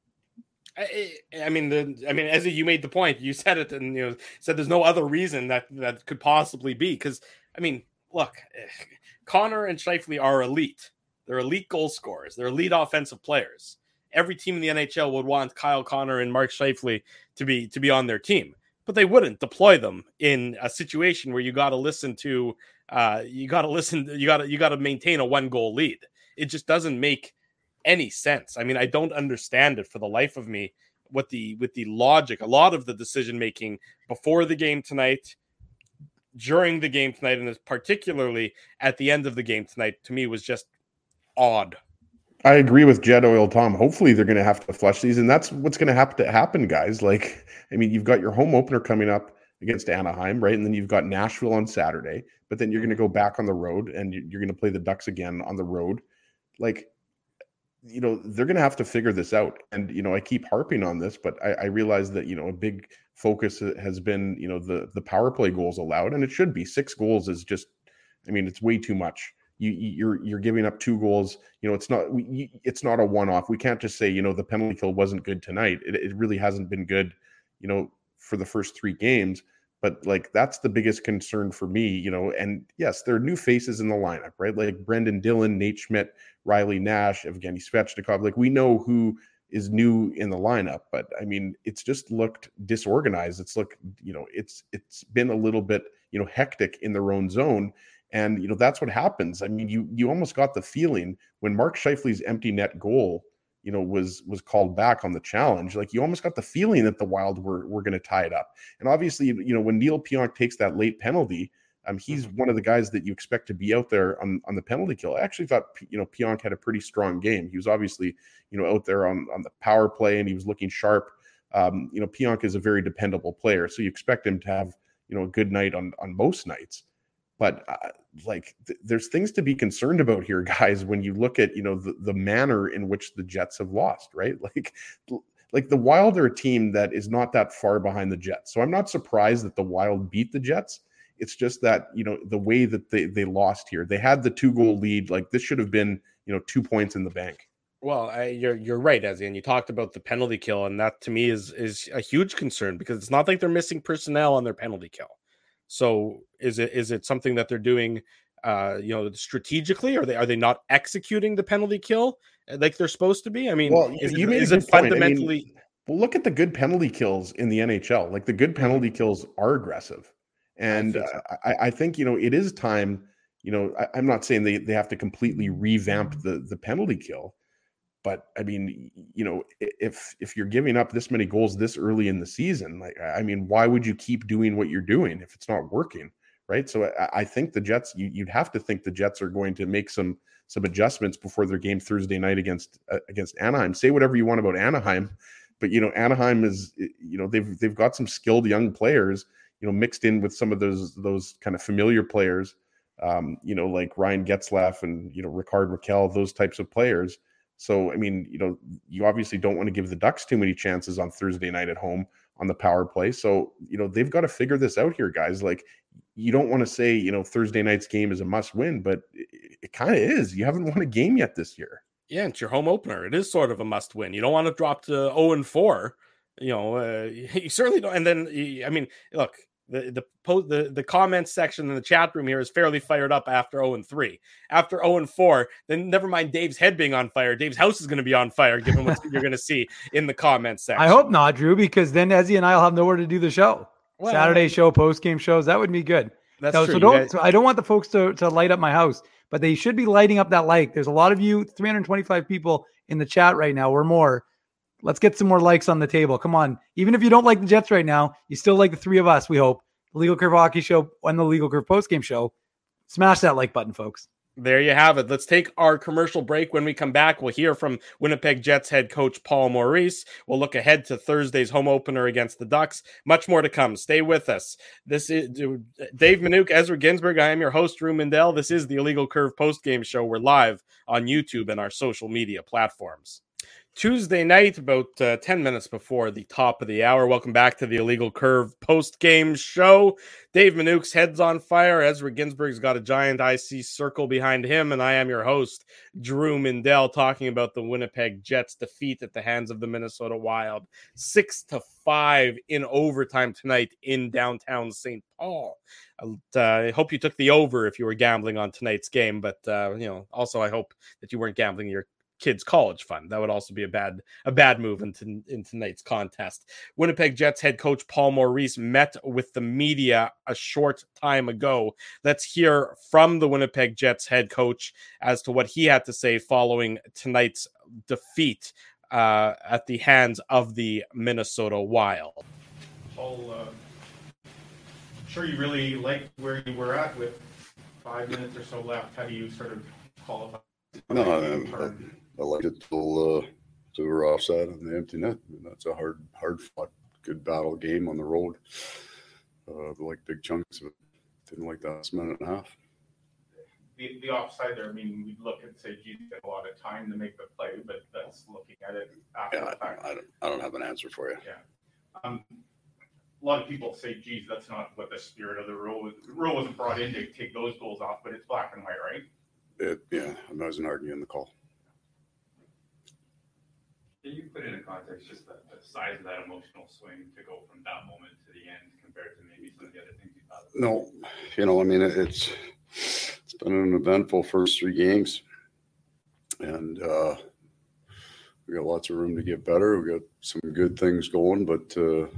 I mean, as you made the point, you said it, and said there's no other reason that could possibly be. Because I mean, look, Connor and Scheifele are elite. They're elite goal scorers. They're elite offensive players. Every team in the NHL would want Kyle Connor and Mark Scheifele to be on their team. But they wouldn't deploy them in a situation where you got to maintain a 1-goal lead. It just doesn't make any sense. I mean, I don't understand it for the life of me. With the logic, a lot of the decision making before the game tonight, during the game tonight, and particularly at the end of the game tonight, to me was just odd. I agree with Jet Oil Tom. Hopefully they're going to have to flush these, and that's what's going to have to happen, guys. You've got your home opener coming up against Anaheim, right? And then you've got Nashville on Saturday, but then you're going to go back on the road and you're going to play the Ducks again on the road. They're going to have to figure this out. And, I keep harping on this, but I realize that, a big focus has been, the power play goals allowed, and it should be 6 goals is just, it's way too much. You're giving up 2 goals. It's not a one-off. We can't just say, the penalty kill wasn't good tonight. It really hasn't been good, for the first 3 games. But that's the biggest concern for me, and yes, there are new faces in the lineup, right? Like Brendan Dillon, Nate Schmidt, Riley Nash, Evgeny Svechnikov. We know who is new in the lineup, but it's just looked disorganized. It's it's been a little bit, hectic in their own zone. And, that's what happens. You almost got the feeling when Mark Scheifele's empty net goal, was called back on the challenge. You almost got the feeling that the Wild were going to tie it up. And obviously, when Neil Pionk takes that late penalty, he's one of the guys that you expect to be out there on the penalty kill. I actually thought, Pionk had a pretty strong game. He was obviously, out there on the power play, and he was looking sharp. Pionk is a very dependable player, so you expect him to have, a good night on most nights. But there's things to be concerned about here, guys, when you look at, the manner in which the Jets have lost, right? The Wild are a team that is not that far behind the Jets. So I'm not surprised that the Wild beat the Jets. It's just that, the way that they lost here, they had the 2-goal lead. This should have been, 2 points in the bank. Well, you're right, Ezzy, and you talked about the penalty kill, and that to me is a huge concern because it's not like they're missing personnel on their penalty kill. So is it something that they're doing, strategically? Are they not executing the penalty kill like they're supposed to be? Is it fundamentally? Look at the good penalty kills in the NHL. The good penalty kills are aggressive, and I think it is time. I'm not saying they have to completely revamp the penalty kill. But if you're giving up this many goals this early in the season, why would you keep doing what you're doing if it's not working, right? So I think the Jets, you'd have to think the Jets are going to make some adjustments before their game Thursday night against Anaheim. Say whatever you want about Anaheim, but Anaheim is, they've got some skilled young players, mixed in with some of those kind of familiar players, like Ryan Getzlaf and Ricard Raquel, those types of players. So, you obviously don't want to give the Ducks too many chances on Thursday night at home on the power play. So, they've got to figure this out here, guys. Like, you don't want to say, Thursday night's game is a must win, but it kind of is. You haven't won a game yet this year. Yeah, it's your home opener. It is sort of a must win. You don't want to drop to 0-4. You certainly don't. And then, I mean, look, the comments section in the chat room here is fairly fired up after 0-3. After 0-4, then never mind Dave's head being on fire. Dave's house is going to be on fire, given what you're going to see in the comments section. I hope not, Drew, because then Ezzy and I will have nowhere to do the show. Well, Saturday show, post-game shows, that would be good. That's true. So I don't want the folks to light up my house, but they should be lighting up that like. There's a lot of you, 325 people in the chat right now or more. Let's get some more likes on the table. Come on. Even if you don't like the Jets right now, you still like the three of us, we hope. The Legal Curve Hockey Show and the Legal Curve Postgame Show. Smash that like button, folks. There you have it. Let's take our commercial break. When we come back, we'll hear from Winnipeg Jets head coach Paul Maurice. We'll look ahead to Thursday's home opener against the Ducks. Much more to come. Stay with us. This is Dave Minuk, Ezra Ginsburg. I am your host, Drew Mindell. This is the Illegal Curve Postgame Show. We're live on YouTube and our social media platforms. Tuesday night, about 10 minutes before the top of the hour. Welcome back to the Illegal Curve post-game show. Dave Minuk's head's on fire. Ezra Ginsburg's got a giant IC circle behind him, and I am your host, Drew Mindell, talking about the Winnipeg Jets' defeat at the hands of the Minnesota Wild. 6-5 in overtime tonight in downtown St. Paul. I hope you took the over if you were gambling on tonight's game, but also I hope that you weren't gambling your kids' college fund. That would also be a bad move in tonight's contest. Winnipeg Jets head coach Paul Maurice met with the media a short time ago. Let's hear from the Winnipeg Jets head coach as to what he had to say following tonight's defeat at the hands of the Minnesota Wild. Paul, sure you really liked where you were at with 5 minutes or so left. How do you sort of qualify? No, I liked it till we were offside on the empty net. I mean, that's a hard fought, good battle game on the road. Like big chunks of it. Didn't like that last minute and a half. The offside there, I mean, we'd look and say, geez, they have a lot of time to make the play, but that's looking at it after the fact. I don't have an answer for you. Yeah. A lot of people say, geez, that's not what the spirit of the rule was. The rule wasn't brought in to take those goals off, but it's black and white, right? I wasn't arguing the call. Can you put into context just the size of that emotional swing to go from that moment to the end compared to maybe some of the other things you thought? No, I mean, it's been an eventful first 3 games, and we got lots of room to get better. We got some good things going, but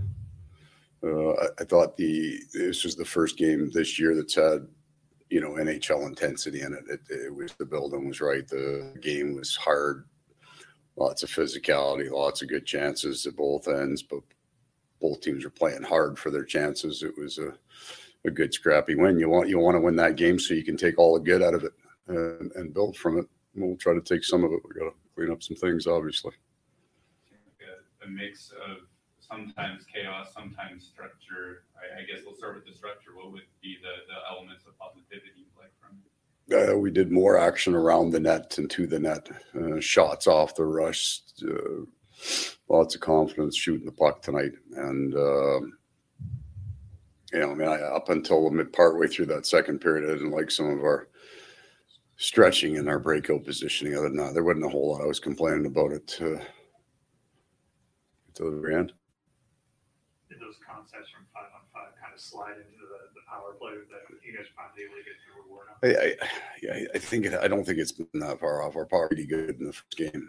I thought this was the first game this year that's had NHL intensity in it. It was, the building was right, the game was hard. Lots of physicality, lots of good chances at both ends, but both teams are playing hard for their chances. It was a good scrappy win. You want to win that game so you can take all the good out of it and build from it. We'll try to take some of it. We got to clean up some things, obviously. A mix of sometimes chaos, sometimes structure. I guess we'll start with the structure. What would be the elements of positivity like from it? We did more action around the net and to the net, shots off the rush, lots of confidence shooting the puck tonight. And, up until partway through that second period, I didn't like some of our stretching and our breakout positioning. Other than that, there wasn't a whole lot I was complaining about it until the very end. Did those concepts from 5-on-5 kind of slide into the power play that you guys finally able to get through? I don't think it's been that far off. Our power pretty good in the first game,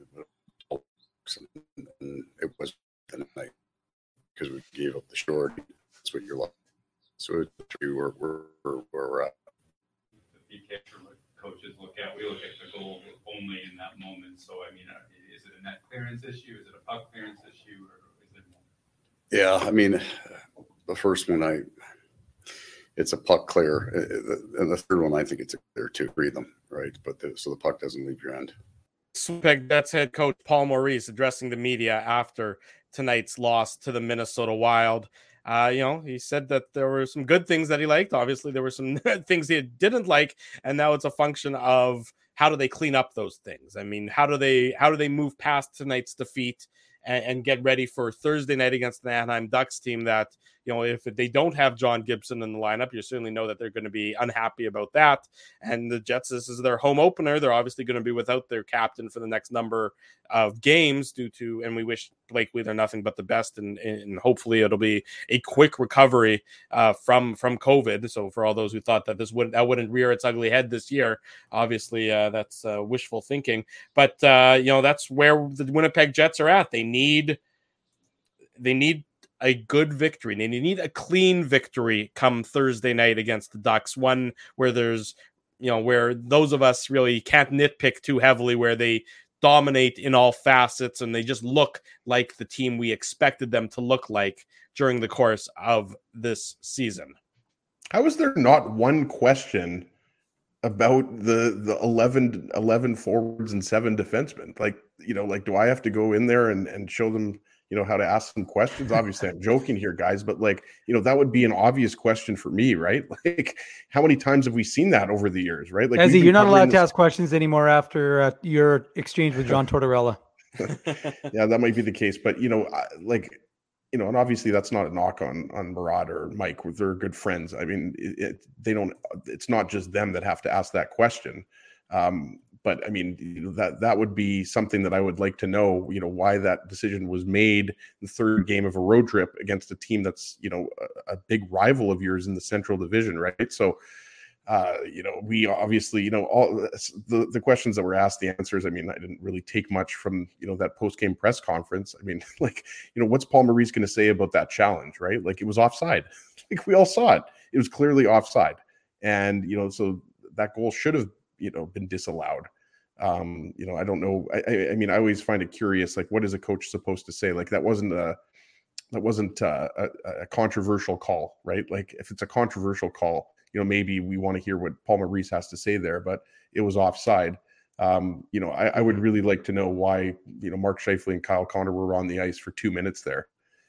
and it was the night because we gave up the short. That's what you're like. So it's where we're at. The PK coaches look at, we look at the goal only in that moment. So I mean, is it a net clearance issue? Is it a puck clearance issue, or is it more? Yeah, I mean, the first one it's a puck clear, and the third one I think it's a clear too. Read them right, but so the puck doesn't leave your end. Winnipeg Jets head coach Paul Maurice addressing the media after tonight's loss to the Minnesota Wild. He said that there were some good things that he liked. Obviously, there were some things he didn't like, and now it's a function of how do they clean up those things. I mean, how do they move past tonight's defeat and get ready for Thursday night against the Anaheim Ducks team that, if they don't have John Gibson in the lineup, you certainly know that they're going to be unhappy about that. And the Jets, this is their home opener. They're obviously going to be without their captain for the next number of games and we wish Blake Wheeler nothing but the best. And hopefully it'll be a quick recovery from COVID. So for all those who thought that that wouldn't rear its ugly head this year, obviously that's wishful thinking. But, that's where the Winnipeg Jets are at. They need a good victory. They need a clean victory come Thursday night against the Ducks. One where there's, where those of us really can't nitpick too heavily, where they dominate in all facets and they just look like the team we expected them to look like during the course of this season. How is there not one question about the 11 forwards and 7 defensemen? Do I have to go in there and show them, how to ask some questions? Obviously I'm joking here, guys, but that would be an obvious question for me, right? How many times have we seen that over the years, right? Ezzy, you're not allowed to ask questions anymore after your exchange with John Tortorella. Yeah, that might be the case, but and obviously that's not a knock on Murad or Mike. They're good friends. I mean, it's not just them that have to ask that question. But I mean, that would be something that I would like to know, why that decision was made, the third game of a road trip against a team that's, a big rival of yours in the Central Division, right? So, we obviously, all the questions that were asked, the answers, I mean, I didn't really take much from, that post-game press conference. I mean, what's Paul Maurice going to say about that challenge, right? It was offside. We all saw it. It was clearly offside. And, so that goal should have, been disallowed. I don't know. I mean, I always find it curious, what is a coach supposed to say? That wasn't a controversial call, right? If it's a controversial call, maybe we want to hear what Paul Maurice has to say there, but it was offside. I would really like to know why, Mark Scheifele and Kyle Connor were on the ice for 2 minutes there.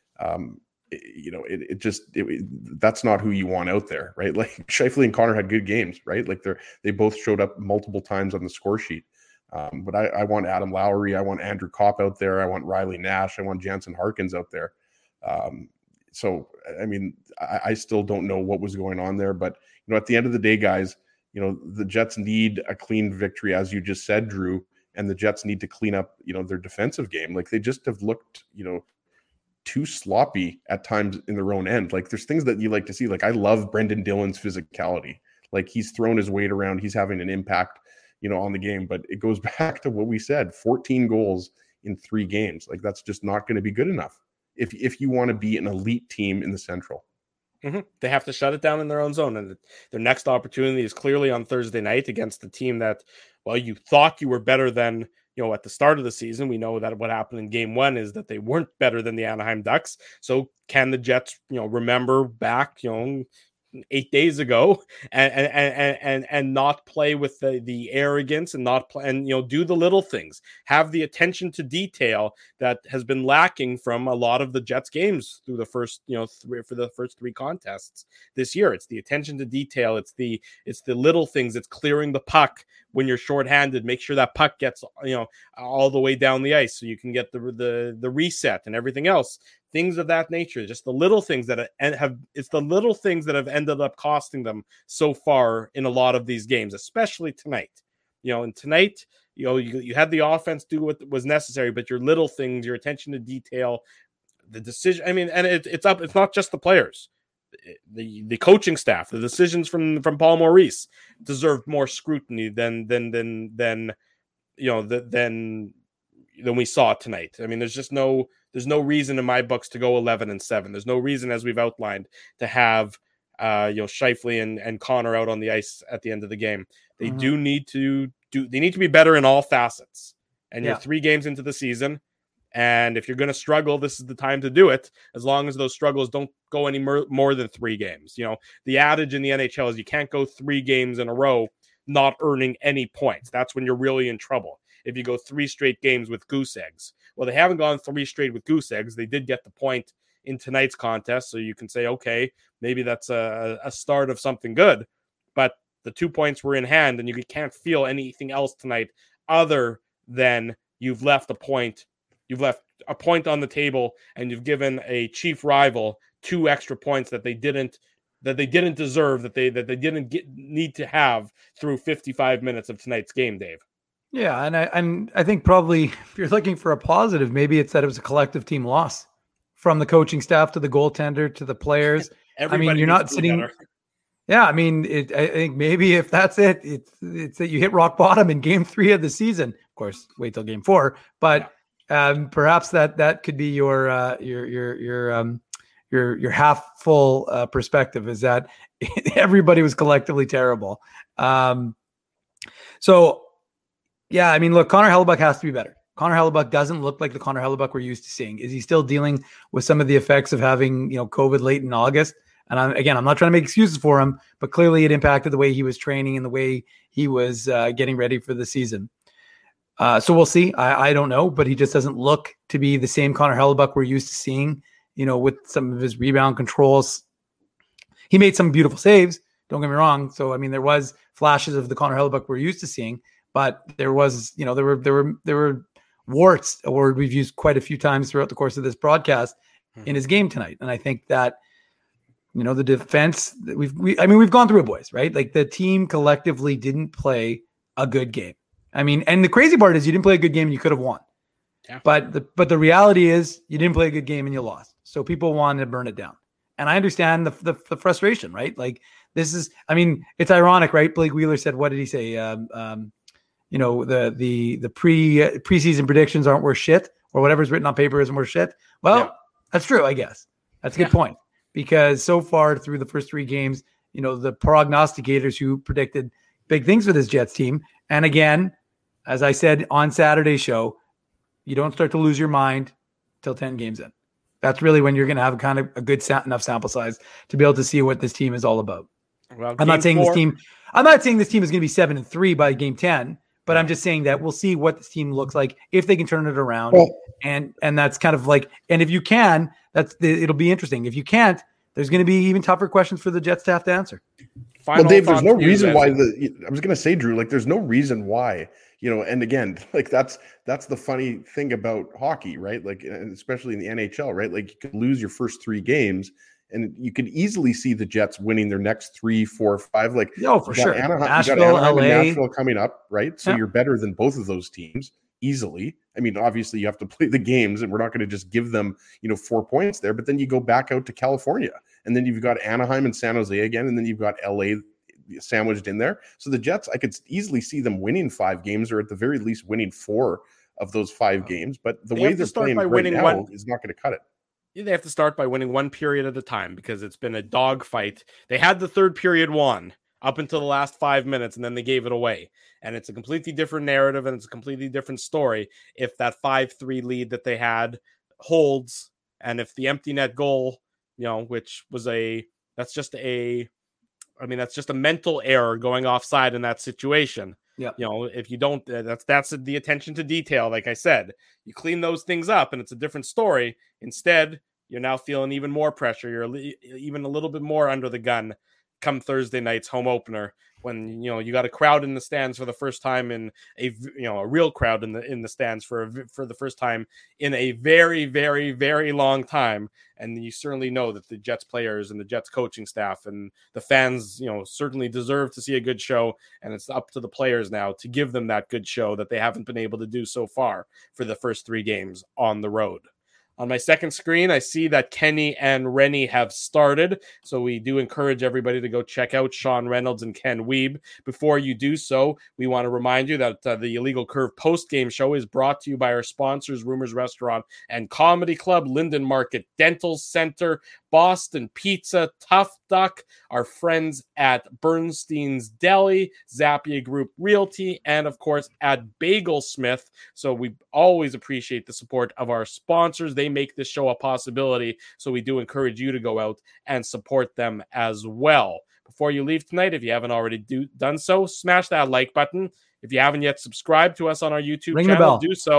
That's not who you want out there, right? Scheifele and Connor had good games, right? They both showed up multiple times on the score sheet. But I want Adam Lowry. I want Andrew Kopp out there. I want Riley Nash. I want Jansen Harkins out there. So, I mean, I still don't know what was going on there, but, at the end of the day, guys, the Jets need a clean victory, as you just said, Drew, and the Jets need to clean up, their defensive game. They just have looked, too sloppy at times in their own end. There's things that you like to see. I love Brendan Dillon's physicality. He's thrown his weight around. He's having an impact, on the game, but it goes back to what we said, 14 goals in 3 games. That's just not going to be good enough if you want to be an elite team in the Central. Mm-hmm. They have to shut it down in their own zone. And their next opportunity is clearly on Thursday night against the team that, you thought you were better than, at the start of the season. We know that what happened in game 1 is that they weren't better than the Anaheim Ducks. So can the Jets, remember back, 8 days ago and not play with the arrogance and not play and do the little things, have the attention to detail that has been lacking from a lot of the Jets games through the first for the first 3 contests this year. It's the attention to detail, it's the little things, it's clearing the puck when you're shorthanded, make sure that puck gets all the way down the ice so you can get the reset and everything else. Things of that nature, just the little things that have ended up costing them so far in a lot of these games, especially tonight. And tonight, you had the offense do what was necessary, but your little things, your attention to detail, the decision. I mean, and it's not just the players, the coaching staff, the decisions from Paul Maurice deserved more scrutiny than we saw tonight. I mean, there's no reason in my books to go 11-7. There's no reason, as we've outlined, to have Scheifele and Connor out on the ice at the end of the game. They do need to be better in all facets. And you're 3 games into the season, and if you're going to struggle, this is the time to do it. As long as those struggles don't go any more than 3 games. The adage in the NHL is you can't go 3 games in a row not earning any points. That's when you're really in trouble. If you go 3 straight games with goose eggs. Well, they haven't gone 3 straight with goose eggs. They did get the point in tonight's contest. So you can say, okay, maybe that's a start of something good. But the 2 points were in hand, and you can't feel anything else tonight other than you've left a point. You've left a point on the table, and you've given a chief rival 2 extra points that they didn't deserve, that they didn't need to have through 55 minutes of tonight's game, Dave. Yeah, and I think probably if you're looking for a positive, maybe it's that it was a collective team loss, from the coaching staff to the goaltender to the players. I mean, you're not sitting. Better. Yeah, I mean, I think maybe if that's it, it's that you hit rock bottom in game 3 of the season. Of course, wait till game 4, but perhaps that could be your half full perspective, is that everybody was collectively terrible. So yeah, I mean, look, Connor Hellebuyck has to be better. Connor Hellebuyck doesn't look like the Connor Hellebuyck we're used to seeing. Is he still dealing with some of the effects of having, COVID late in August? And I'm not trying to make excuses for him, but clearly it impacted the way he was training and the way he was getting ready for the season. So we'll see. I don't know, but he just doesn't look to be the same Connor Hellebuyck we're used to seeing, with some of his rebound controls. He made some beautiful saves, don't get me wrong. So, I mean, there was flashes of the Connor Hellebuyck we're used to seeing, but there was, there were warts, a word we've used quite a few times throughout the course of this broadcast, in his game tonight. And I think that, the defense, we've gone through it, boys, right? Like, the team collectively didn't play a good game. I mean, and the crazy part is you didn't play a good game and you could have won. Yeah. But the reality is you didn't play a good game and you lost. So people wanted to burn it down. And I understand the frustration, right? Like, this is, I mean, it's ironic, right? Blake Wheeler said, what did he say? The preseason predictions aren't worth shit, or whatever's written on paper isn't worth shit. Well, That's true, I guess. That's a good point. Because so far through the first 3 games, the prognosticators who predicted big things for this Jets team. And again, as I said on Saturday's show, you don't start to lose your mind till 10 games in. That's really when you're going to have kind of a good enough sample size to be able to see what this team is all about. Well, I'm not saying this team is going to be 7-3 by game 10, but I'm just saying that we'll see what this team looks like if they can turn it around. Well, and that's kind of like, and if you can, it'll be interesting. If you can't, there's going to be even tougher questions for the Jets to have to answer. Well, Dave, there's no reason why I was going to say, Drew, like, there's no reason why, and again, like, that's the funny thing about hockey, right? Like, and especially in the NHL, right? Like, you could lose your first 3 games and you could easily see the Jets winning their next 3, 4, 5. Like, for sure. Nashville, LA. And Nashville coming up, right? So you're better than both of those teams easily. I mean, obviously you have to play the games and we're not going to just give them, 4 points there, but then you go back out to California and then you've got Anaheim and San Jose again. And then you've got LA sandwiched in there. So the Jets, I could easily see them winning 5 games, or at the very least winning 4 of those 5 games. But the way they're playing right now is not going to cut it. They have to start by winning 1 period at a time, because it's been a dogfight. They had the third period won up until the last 5 minutes, and then they gave it away. And it's a completely different narrative, and it's a completely different story if that 5-3 lead that they had holds, and if the empty net goal, which was that's just a mental error going offside in that situation. Yeah. If you don't, that's the attention to detail. Like I said, you clean those things up and it's a different story. Instead, you're now feeling even more pressure. You're even a little bit more under the gun come Thursday night's home opener, when you got a crowd in the stands for the first time in a real crowd in the stands for the first time in a very, very, very long time. And you certainly know that the Jets players and the Jets coaching staff and the fans, certainly deserve to see a good show. And it's up to the players now to give them that good show that they haven't been able to do so far for the first 3 games on the road. On my second screen, I see that Kenny and Rennie have started. So we do encourage everybody to go check out Sean Reynolds and Ken Wiebe. Before you do so, we want to remind you that the Illegal Curve post-game show is brought to you by our sponsors, Rumors Restaurant and Comedy Club, Linden Market Dental Center, Boston Pizza, Tough Duck, our friends at Bernstein's Deli, Zappia Group Realty, and of course at Bagel Smith. So we always appreciate the support of our sponsors. They make this show a possibility, so we do encourage you to go out and support them as well. Before you leave tonight, if you haven't already done so, smash that like button. If you haven't yet subscribed to us on our YouTube channel, do so.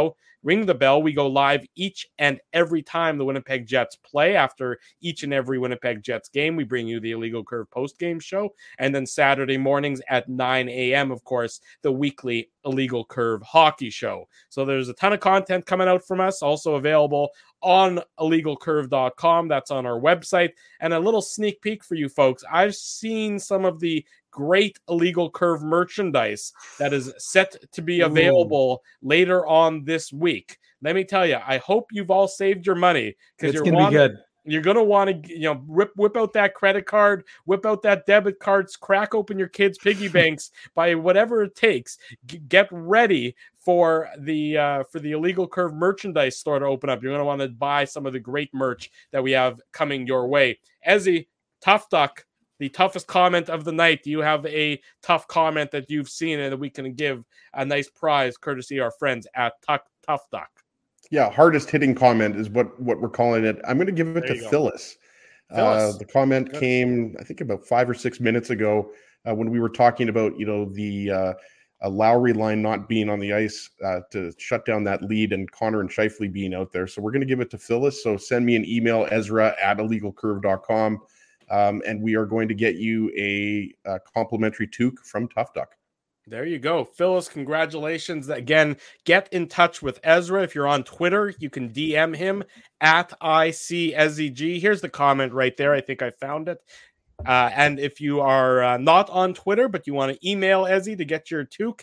ring the bell. We go live each and every time the Winnipeg Jets play. After each and every Winnipeg Jets game, we bring you the Illegal Curve post-game show. And then Saturday mornings at 9 a.m., of course, the weekly Illegal Curve hockey show. So there's a ton of content coming out from us, also available on illegalcurve.com. That's on our website. And a little sneak peek for you folks. I've seen some of the great Illegal Curve merchandise that is set to be available later on this week. Let me tell you, I hope you've all saved your money, because it's going to be good. You're going to want to, whip out that credit card, whip out that debit cards, crack open your kids' piggy banks, buy whatever it takes. Get ready for the Illegal Curve merchandise store to open up. You're going to want to buy some of the great merch that we have coming your way. Ezzy, Tough Duck, the toughest comment of the night. Do you have a tough comment that you've seen and that we can give a nice prize courtesy our friends at Tough Duck? Yeah, hardest hitting comment is what we're calling it. I'm going to give it to Phyllis. The comment came, I think, about 5 or 6 minutes ago when we were talking about, the Lowry line not being on the ice to shut down that lead, and Connor and Scheifele being out there. So we're going to give it to Phyllis. So send me an email, Ezra@illegalcurve.com, and we are going to get you a complimentary toque from Tough Duck. There you go. Phyllis, congratulations. Again, get in touch with Ezra. If you're on Twitter, you can DM him at ICSEG. Here's the comment right there. I think I found it. And if you are not on Twitter, but you want to email Ezzy to get your toque,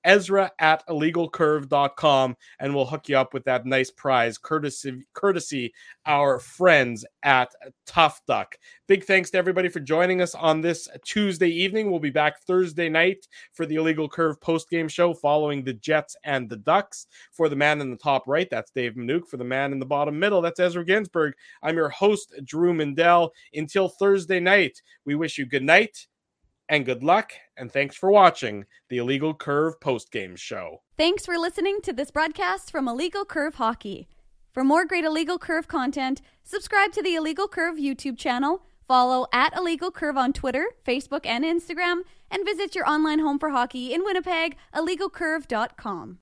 Ezra@illegalcurve.com, and we'll hook you up with that nice prize, courtesy our friends at Tough Duck. Big thanks to everybody for joining us on this Tuesday evening. We'll be back Thursday night for the Illegal Curve post-game show following the Jets and the Ducks. For the man in the top right, that's Dave Manouk. For the man in the bottom middle, that's Ezra Ginsburg. I'm your host, Drew Mindell. Until Thursday night, we wish you good night and good luck, and thanks for watching the Illegal Curve postgame show. Thanks for listening to this broadcast from Illegal Curve Hockey. For more great Illegal Curve content, subscribe to the Illegal Curve YouTube channel, follow at Illegal Curve on Twitter, Facebook, and Instagram, and visit your online home for hockey in Winnipeg, illegalcurve.com.